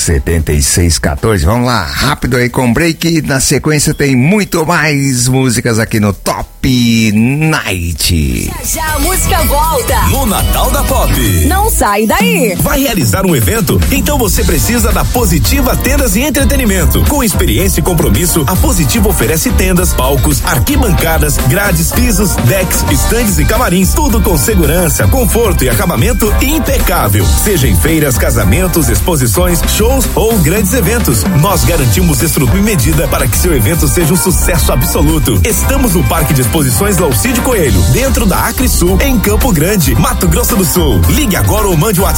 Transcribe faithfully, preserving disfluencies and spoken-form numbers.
setenta e seis quatorze. Vamos lá, rápido aí com break. Na sequência tem muito mais músicas aqui no Top Night. Já, já a música volta no Natal da Pop. Não sai daí. Vai realizar um evento? Então você precisa da Positiva Tendas e Entretenimento. Com experiência e compromisso, a Positiva oferece tendas, palcos, arquibancadas, grades, pisos, decks, estandes e camarins, tudo com segurança, conforto e acabamento impecável. Seja em feiras, casamentos, exposições, shows ou grandes eventos, nós garantimos estrutura e medida para que seu evento seja um sucesso absoluto. Estamos no Parque de Exposições Laucídio Coelho, dentro da Acre Sul, em Campo Grande, Mato Grosso do Sul. Ligue agora ou mande o WhatsApp